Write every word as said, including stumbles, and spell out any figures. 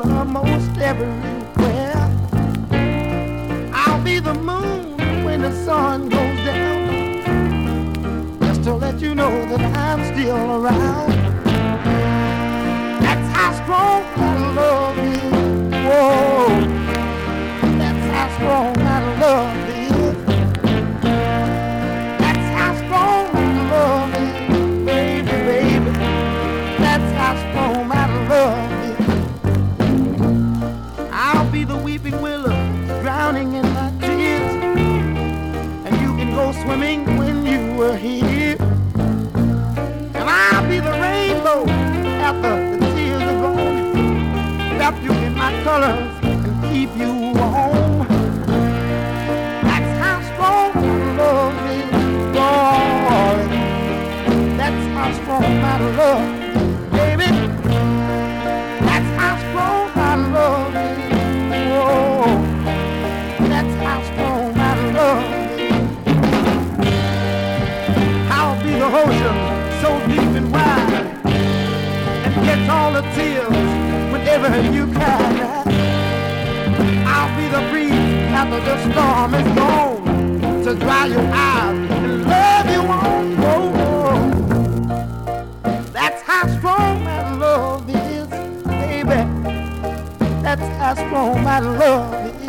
most everywhere. I'll be the moon when the sun goes down, just to let you know that I'm still around. That's how strong my love is. Whoa, that's how strong my love is. That's how strong my love is, baby, baby. That's how strong my love is. I'll be the weeping willow, drowning in my tears, and you can go swimming when you were here. And I'll be the rainbow after the tears are gone, wrap you in my colors and keep you warm. That's how strong my love is, boy. That's how strong my love is, baby. That's how strong my love is. Whoa, that's how strong my love is. I'll be the ocean so deep and wide, and catch all the tears whenever you cry. I'll be the breeze after the storm is gone, to dry your eyes and love you on. Whoa, that's how strong my love is, baby. That's how strong my love is.